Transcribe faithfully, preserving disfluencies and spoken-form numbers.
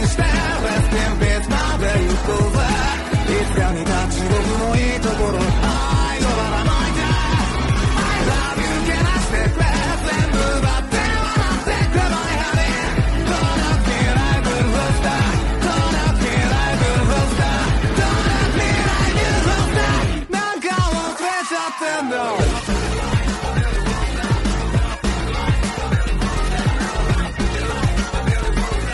して Rest in peace まで行こうぜいつかに立ち僕のいいところ愛をばらまいて I love you けなしてくれ全部奪って笑ってくれ My honey Don't ask me like a rockstar Don't ask me like a rockstar Don't ask me like a rockstar なんか忘れちゃってんだ